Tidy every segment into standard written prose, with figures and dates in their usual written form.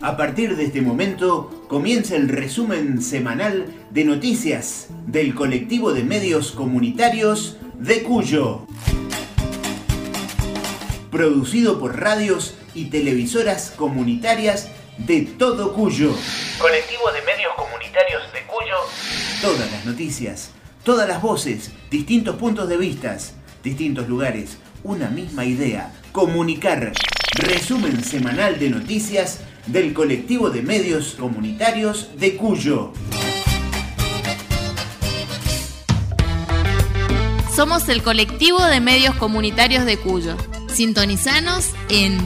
A partir de este momento comienza el resumen semanal de noticias del colectivo de medios comunitarios de Cuyo. Producido por radios y televisoras comunitarias de todo Cuyo. Colectivo de medios comunitarios de Cuyo. Todas las noticias, todas las voces, distintos puntos de vista, distintos lugares, una misma idea: comunicar. Resumen semanal de noticias del colectivo de medios comunitarios de Cuyo. Somos el colectivo de medios comunitarios de Cuyo. Sintonizanos en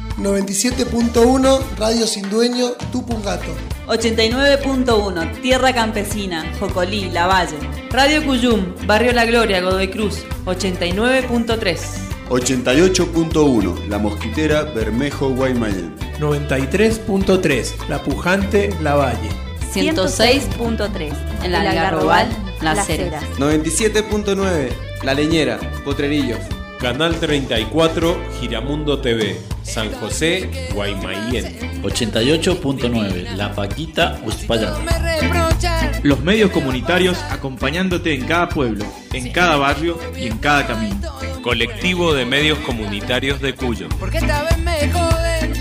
97.1 Radio Sin Dueño, Tupungato. 89.1 Tierra Campesina, Jocolí, Lavalle. Radio Cuyum, Barrio La Gloria, Godoy Cruz. 89.3 88.1 La Mosquitera, Bermejo, Guaymallén. 93.3 La Pujante, Lavalle. 106.3 en la Algarrobal, Las Heras. 97.9 La Leñera, Potrerillos. Canal 34, Giramundo TV, San José, Guaymallén. 88.9 La Paquita, Uspallata. Los medios comunitarios acompañándote en cada pueblo, en cada barrio y en cada camino. Colectivo de medios comunitarios de Cuyo. Porque esta vez me joden.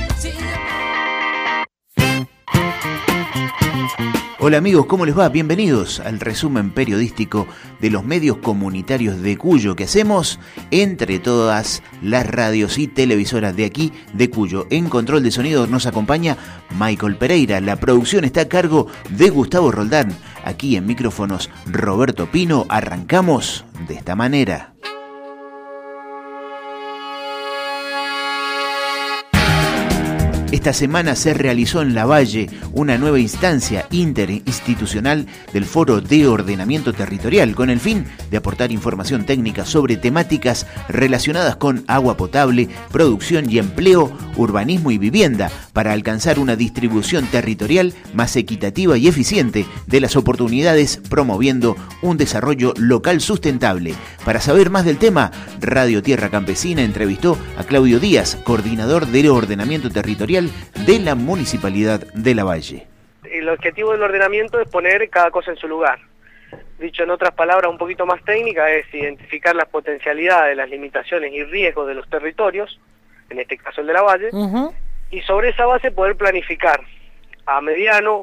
Hola amigos, ¿cómo les va? Bienvenidos al resumen periodístico de los medios comunitarios de Cuyo que hacemos entre todas las radios y televisoras de aquí, de Cuyo. En control de sonido nos acompaña Michael Pereira. La producción está a cargo de Gustavo Roldán. Aquí en micrófonos Roberto Pino. Arrancamos de esta manera. Esta semana se realizó en Lavalle una nueva instancia interinstitucional del Foro de Ordenamiento Territorial con el fin de aportar información técnica sobre temáticas relacionadas con agua potable, producción y empleo, urbanismo y vivienda para alcanzar una distribución territorial más equitativa y eficiente de las oportunidades, promoviendo un desarrollo local sustentable. Para saber más del tema, Radio Tierra Campesina entrevistó a Claudio Díaz, coordinador de ordenamiento territorial de la Municipalidad de Lavalle. El objetivo del ordenamiento es poner cada cosa en su lugar. Dicho en otras palabras un poquito más técnicas, es identificar las potencialidades, las limitaciones y riesgos de los territorios, en este caso el de Lavalle, y sobre esa base poder planificar a mediano,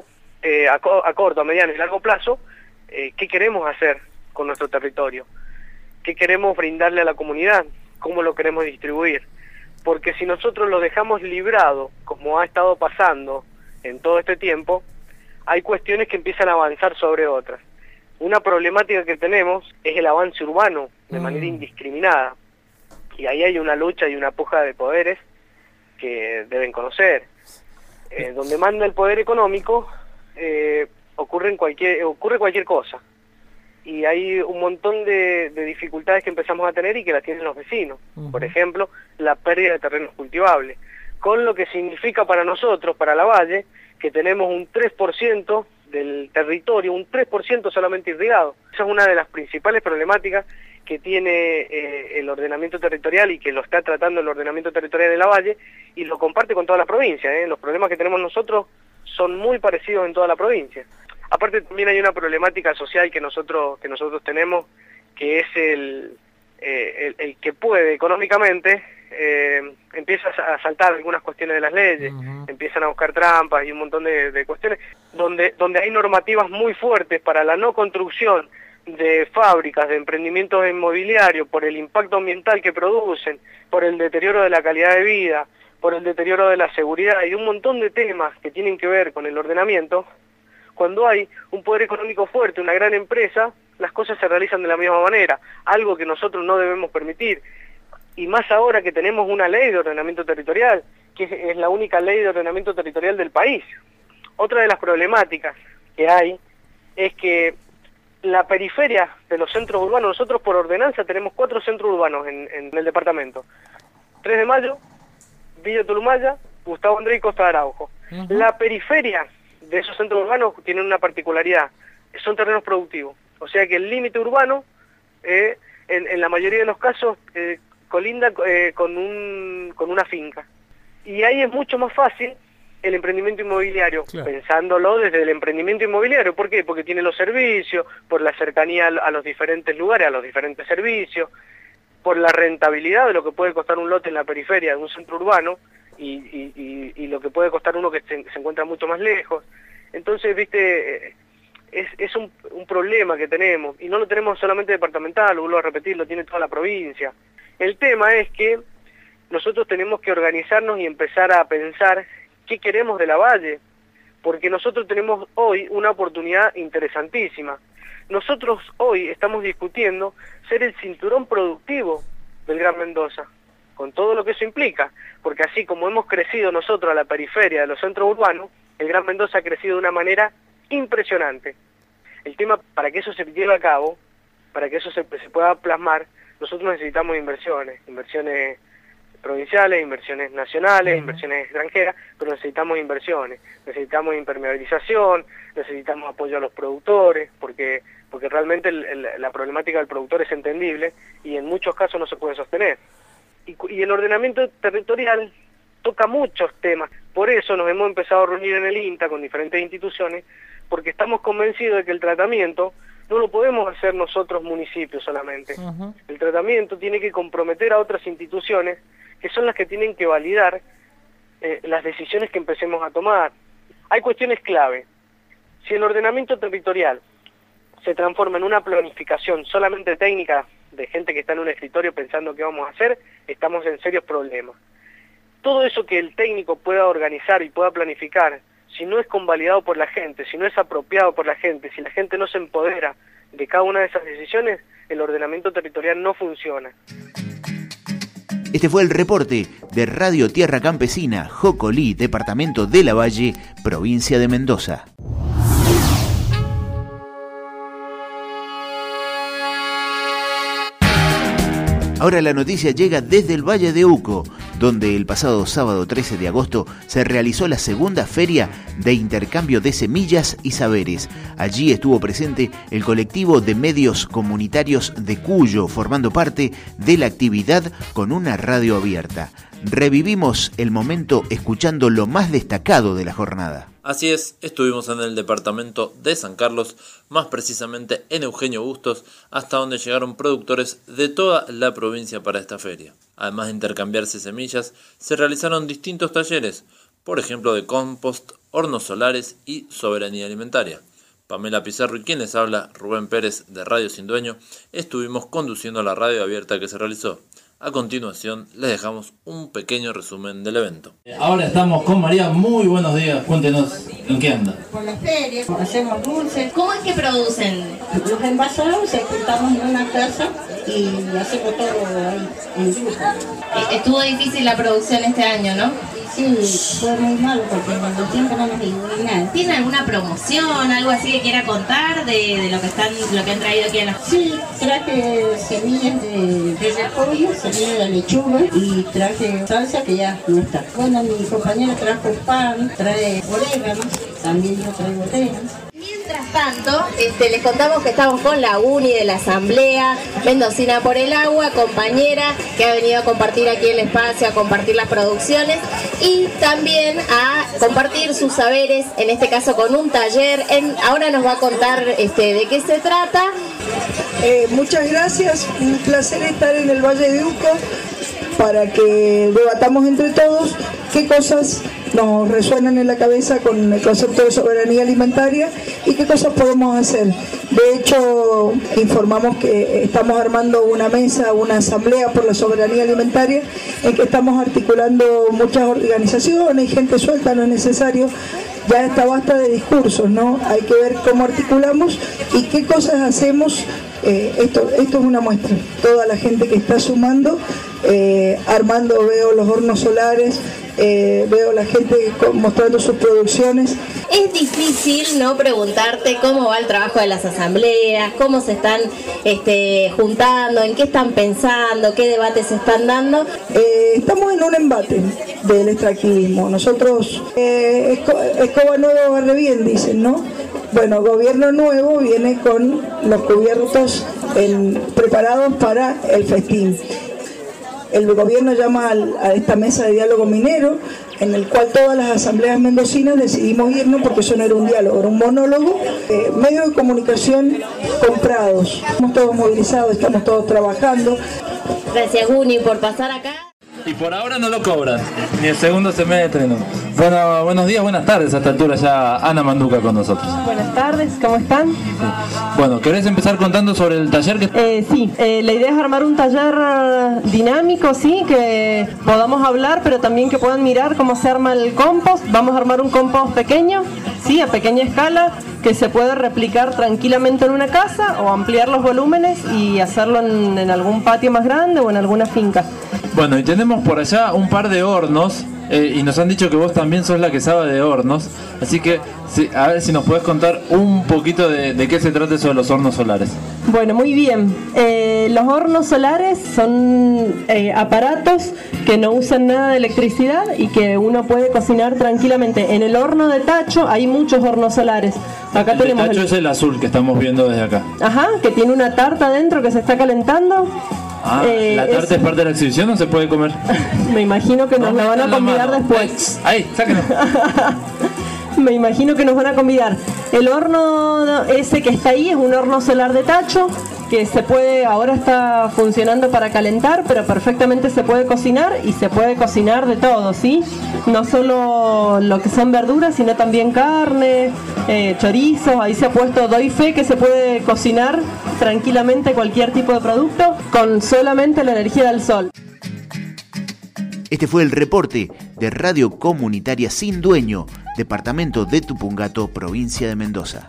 a corto, a mediano y largo plazo, qué queremos hacer con nuestro territorio, qué queremos brindarle a la comunidad, cómo lo queremos distribuir. Porque si nosotros lo dejamos librado, como ha estado pasando en todo este tiempo, hay cuestiones que empiezan a avanzar sobre otras. Una problemática que tenemos es el avance urbano de manera indiscriminada. Y ahí hay una lucha y una puja de poderes que deben conocer. Donde manda el poder económico, ocurre cualquier cosa. Y hay un montón de dificultades que empezamos a tener y que las tienen los vecinos. Por ejemplo, la pérdida de terrenos cultivables, con lo que significa para nosotros, para Lavalle, que tenemos un 3% del territorio, un 3% solamente irrigado. Esa es una de las principales problemáticas que tiene el ordenamiento territorial y que lo está tratando el ordenamiento territorial de Lavalle y lo comparte con toda la provincia. Los problemas que tenemos nosotros son muy parecidos en toda la provincia. Aparte también hay una problemática social que nosotros tenemos, que es el que puede económicamente, empieza a saltar algunas cuestiones de las leyes, empiezan a buscar trampas y un montón de cuestiones, donde hay normativas muy fuertes para la no construcción de fábricas, de emprendimientos inmobiliarios, por el impacto ambiental que producen, por el deterioro de la calidad de vida, por el deterioro de la seguridad y un montón de temas que tienen que ver con el ordenamiento. Cuando hay un poder económico fuerte, una gran empresa, las cosas se realizan de la misma manera, algo que nosotros no debemos permitir. Y más ahora que tenemos una ley de ordenamiento territorial, que es la única ley de ordenamiento territorial del país. Otra de las problemáticas que hay es que la periferia de los centros urbanos, nosotros por ordenanza tenemos 4 centros urbanos en el departamento. 3 de Mayo, Villa Tulumaya, Gustavo André y Costa de Araujo. La periferia de esos centros urbanos tienen una particularidad, son terrenos productivos, o sea que el límite urbano en la mayoría de los casos colinda con una finca, y ahí es mucho más fácil el emprendimiento inmobiliario, pensándolo desde el emprendimiento inmobiliario. ¿Por qué? Porque tiene los servicios, por la cercanía a los diferentes lugares, a los diferentes servicios, por la rentabilidad de lo que puede costar un lote en la periferia de un centro urbano y lo que puede costar uno que se encuentra mucho más lejos. Entonces, viste, es un problema que tenemos, y no lo tenemos solamente departamental, vuelvo a repetir, lo tiene toda la provincia. El tema es que nosotros tenemos que organizarnos y empezar a pensar qué queremos de Lavalle, porque nosotros tenemos hoy una oportunidad interesantísima. Nosotros hoy estamos discutiendo ser el cinturón productivo del Gran Mendoza, con todo lo que eso implica, porque así como hemos crecido nosotros a la periferia de los centros urbanos, el Gran Mendoza ha crecido de una manera impresionante. El tema, para que eso se lleve a cabo, para que eso se pueda plasmar, nosotros necesitamos inversiones provinciales, inversiones nacionales, inversiones extranjeras, pero necesitamos inversiones, necesitamos impermeabilización, necesitamos apoyo a los productores, porque realmente la problemática del productor es entendible y en muchos casos no se puede sostener. Y el ordenamiento territorial toca muchos temas, por eso nos hemos empezado a reunir en el INTA con diferentes instituciones, porque estamos convencidos de que el tratamiento no lo podemos hacer nosotros municipios solamente. El tratamiento tiene que comprometer a otras instituciones que son las que tienen que validar las decisiones que empecemos a tomar. Hay cuestiones clave. Si el ordenamiento territorial se transforma en una planificación solamente técnica de gente que está en un escritorio pensando qué vamos a hacer, estamos en serios problemas. Todo eso que el técnico pueda organizar y pueda planificar, si no es convalidado por la gente, si no es apropiado por la gente, si la gente no se empodera de cada una de esas decisiones, el ordenamiento territorial no funciona. Este fue el reporte de Radio Tierra Campesina, Jocolí, departamento de Lavalle, provincia de Mendoza. Ahora la noticia llega desde el Valle de Uco, donde el pasado sábado 13 de agosto se realizó la segunda feria de intercambio de semillas y saberes. Allí estuvo presente el colectivo de medios comunitarios de Cuyo, formando parte de la actividad con una radio abierta. Revivimos el momento escuchando lo más destacado de la jornada. Así es, estuvimos en el departamento de San Carlos, más precisamente en Eugenio Bustos, hasta donde llegaron productores de toda la provincia para esta feria. Además de intercambiarse semillas, se realizaron distintos talleres, por ejemplo de compost, hornos solares y soberanía alimentaria. Pamela Pizarro y quien les habla, Rubén Pérez de Radio Sin Dueño, estuvimos conduciendo la radio abierta que se realizó. A continuación, les dejamos un pequeño resumen del evento. Ahora estamos con María. Muy buenos días. Cuéntenos, ¿en qué anda? Por la feria, hacemos dulces. ¿Cómo es que producen? Los envasados se juntamos en una casa y hacemos todo ahí, en grupo. Estuvo difícil la producción este año, ¿no? Sí, fue muy malo porque en el tiempo no nos ayudó nada. ¿Tiene alguna promoción, algo así que quiera contar de lo que han traído aquí en la... Sí, traje semillas de repollo, semillas de lechuga y traje salsa que ya no está. Bueno, mi compañera trajo pan, trae orégano, también yo traigo orégano. Mientras tanto, les contamos que estamos con la UNI de la Asamblea Mendocina por el Agua, compañera que ha venido a compartir aquí el espacio, a compartir las producciones y también a compartir sus saberes, en este caso con un taller. Ahora nos va a contar de qué se trata. Muchas gracias, un placer estar en el Valle de Uco para que debatamos entre todos qué cosas nos resuenan en la cabeza con el concepto de soberanía alimentaria y qué cosas podemos hacer. De hecho, informamos que estamos armando una mesa, una asamblea por la soberanía alimentaria, en que estamos articulando muchas organizaciones y gente suelta, no es necesario. Ya está basta de discursos, ¿no? Hay que ver cómo articulamos y qué cosas hacemos. Esto es una muestra. Toda la gente que está sumando, armando, veo los hornos solares, veo la gente mostrando sus producciones. Es difícil no preguntarte cómo va el trabajo de las asambleas, cómo se están juntando, en qué están pensando, qué debates se están dando. Estamos en un embate del extractivismo. Nosotros, escoba nueva barre bien, dicen, ¿no? Bueno, gobierno nuevo viene con los cubiertos preparados para el festín. el gobierno llama a esta mesa de diálogo minero, en el cual todas las asambleas mendocinas decidimos irnos porque eso no era un diálogo, era un monólogo. Medios de comunicación comprados, estamos todos movilizados, estamos todos trabajando. Gracias, Guni, por pasar acá. Y por ahora no lo cobran, ni el segundo semestre, no. Bueno, buenos días, buenas tardes, a esta altura ya Ana Manduca con nosotros. Buenas tardes, ¿cómo están? Bueno, ¿querés empezar contando sobre el taller? Sí, la idea es armar un taller dinámico, sí, que podamos hablar, pero también que puedan mirar cómo se arma el compost. Vamos a armar un compost pequeño, sí, a pequeña escala, que se puede replicar tranquilamente en una casa o ampliar los volúmenes y hacerlo en algún patio más grande o en alguna finca. Bueno, y tenemos por allá un par de hornos, y nos han dicho que vos también sos la que sabe de hornos, así que a ver si nos podés contar un poquito de qué se trata eso de los hornos solares. Bueno, muy bien. Los hornos solares son aparatos que no usan nada de electricidad y que uno puede cocinar tranquilamente. En el horno de tacho hay muchos hornos solares. Acá el tenemos de tacho es el azul que estamos viendo desde acá. Ajá, que tiene una tarta dentro que se está calentando. Ah, ¿la tarta es parte de la exhibición o se puede comer? Me imagino que nos la van a convidar después. Ahí, sáquenlo. Me imagino que nos van a convidar. El horno ese que está ahí es un horno solar de tacho que se puede, ahora está funcionando para calentar, pero perfectamente se puede cocinar y se puede cocinar de todo, ¿sí? No solo lo que son verduras, sino también carne, chorizos. Ahí se ha puesto, doy fe que se puede cocinar tranquilamente cualquier tipo de producto con solamente la energía del sol. Este fue el reporte de Radio Comunitaria Sin Dueño, departamento de Tupungato, provincia de Mendoza.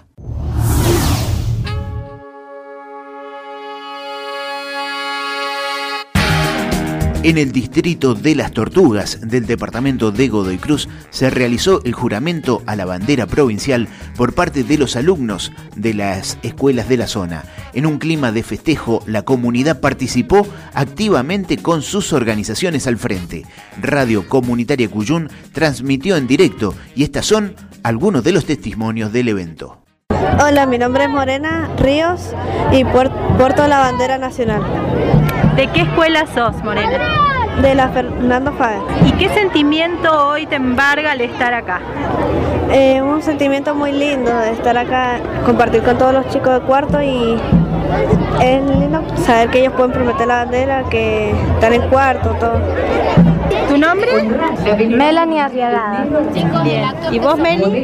En el distrito de Las Tortugas del departamento de Godoy Cruz se realizó el juramento a la bandera provincial por parte de los alumnos de las escuelas de la zona. En un clima de festejo, la comunidad participó activamente con sus organizaciones al frente. Radio Comunitaria Cuyún transmitió en directo y estas son algunos de los testimonios del evento. Hola, mi nombre es Morena Ríos y porto la bandera nacional. ¿De qué escuela sos, Morena? De la Fernando Faber. ¿Y qué sentimiento hoy te embarga al estar acá? Un sentimiento muy lindo de estar acá, compartir con todos los chicos de cuarto y es lindo saber que ellos pueden prometer la bandera, que están en cuarto, todo. ¿Tu nombre? Melanie Arriagada. Bien. ¿Y vos, Meli?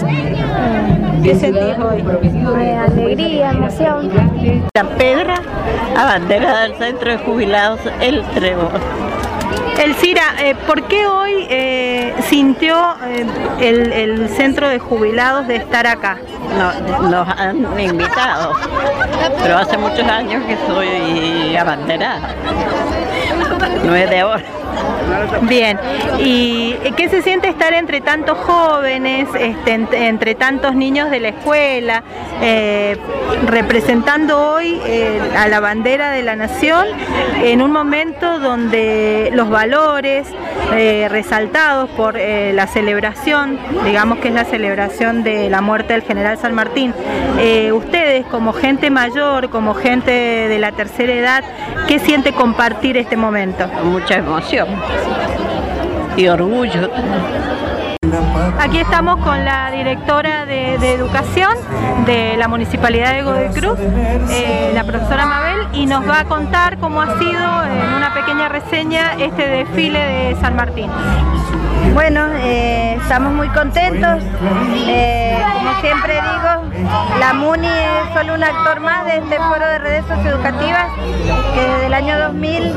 ¿Qué sentís hoy? Alegría, emoción. San Pedro, abanderada del Centro de Jubilados El Trébol. Elcira, ¿por qué hoy sintió el Centro de Jubilados de estar acá? Nos han invitado, pero hace muchos años que soy abanderada, no es de ahora. Bien, ¿y qué se siente estar entre tantos jóvenes, entre tantos niños de la escuela, representando hoy a la bandera de la nación en un momento donde los valores resaltados por la celebración, digamos que es la celebración de la muerte del general San Martín, ustedes como gente mayor, como gente de la tercera edad, ¿qué siente compartir este momento? Mucha emoción y orgullo. Aquí estamos con la directora de Educación de la Municipalidad de Godoy Cruz, la profesora Mabel, y nos va a contar cómo ha sido en una pequeña reseña este desfile de San Martín. Bueno, estamos muy contentos, como siempre digo, la MUNI es solo un actor más de este foro de redes socioeducativas que desde el año 2000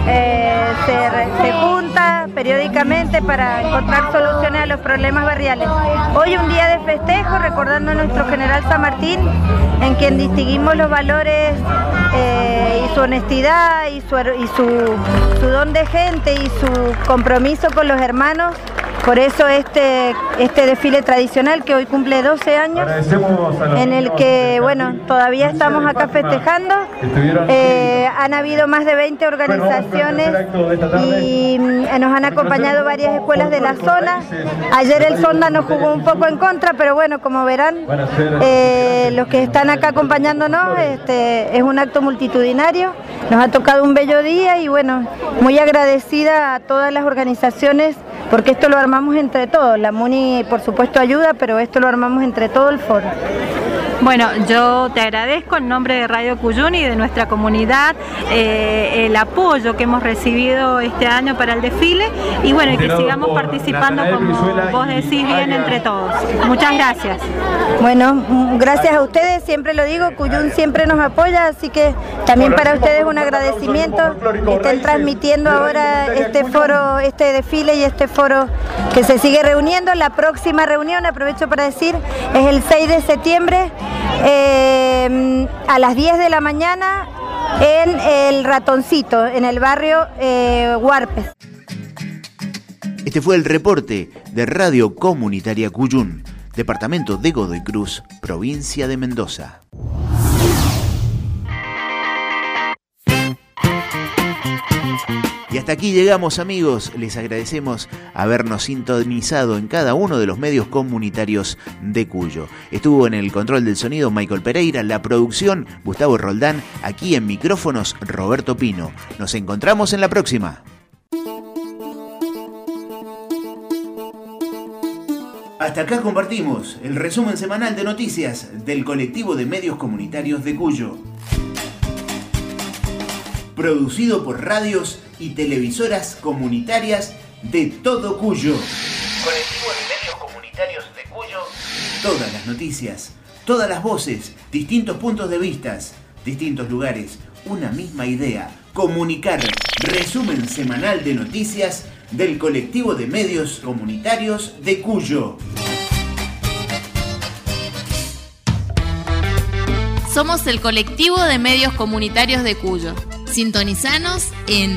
se junta periódicamente para encontrar soluciones a los problemas barriales. Hoy un día de festejo recordando a nuestro general San Martín, en quien distinguimos los valores y su honestidad y su don de gente y su compromiso con los hermanos por eso este desfile tradicional que hoy cumple 12 años, en el que, bueno, todavía estamos acá festejando. Han habido más de 20 organizaciones y nos han acompañado varias escuelas de la zona. Ayer el Sonda nos jugó un poco en contra, pero bueno, como verán, los que están acá acompañándonos, es un acto multitudinario. Nos ha tocado un bello día y bueno, muy agradecida a todas las organizaciones, porque esto lo armamos entre todos. La MUNI por supuesto ayuda, pero esto lo armamos entre todo el foro. Bueno, yo te agradezco en nombre de Radio Cuyún y de nuestra comunidad el apoyo que hemos recibido este año para el desfile y bueno, y que sigamos participando como vos decís bien entre todos. Muchas gracias. Bueno, gracias a ustedes, siempre lo digo, Cuyún siempre nos apoya, así que también para ustedes un agradecimiento que estén transmitiendo ahora este foro, este desfile y este foro que se sigue reuniendo. La próxima reunión, aprovecho para decir, es el 6 de septiembre a las 10 de la mañana en el Ratoncito, en el barrio Huarpes. Este fue el reporte de Radio Comunitaria Cuyún, departamento de Godoy Cruz, provincia de Mendoza. Y hasta aquí llegamos, amigos. Les agradecemos habernos sintonizado en cada uno de los medios comunitarios de Cuyo. Estuvo en el control del sonido Michael Pereira, la producción Gustavo Roldán, aquí en micrófonos Roberto Pino. Nos encontramos en la próxima. Hasta acá compartimos el resumen semanal de noticias del colectivo de medios comunitarios de Cuyo. Producido por radios y televisoras comunitarias de todo Cuyo. Colectivo de medios comunitarios de Cuyo. Todas las noticias, todas las voces, distintos puntos de vista, distintos lugares, una misma idea. Comunicar. Resumen semanal de noticias del colectivo de medios comunitarios de Cuyo. Somos el colectivo de medios comunitarios de Cuyo. Sintonizanos en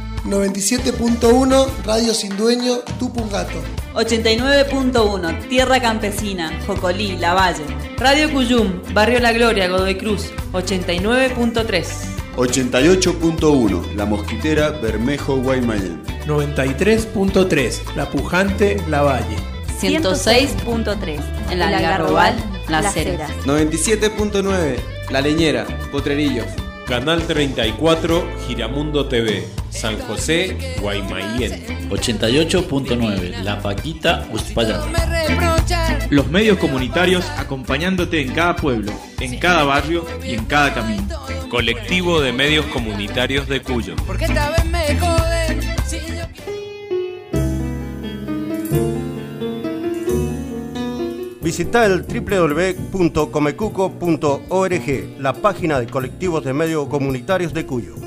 97.1 Radio Sin Dueño, Tupungato. 89.1 Tierra Campesina, Jocolí, Lavalle. Radio Cuyum, Barrio La Gloria, Godoy Cruz. 89.3 88.1 La Mosquitera, Bermejo, Guaymallén. 93.3 La Pujante, Lavalle. 106.3 en la Algarrobal, Las Heras. 97.9 La Leñera, Potrerillos. Canal 34, Giramundo TV, San José, Guaymallén. 88.9 La Paquita, Uspallata. Los medios comunitarios acompañándote en cada pueblo, en cada barrio y en cada camino. Colectivo de medios comunitarios de Cuyo. Porque esta vez me joden. Si yo... Visita el www.comecuco.org, la página de colectivos de medios comunitarios de Cuyo.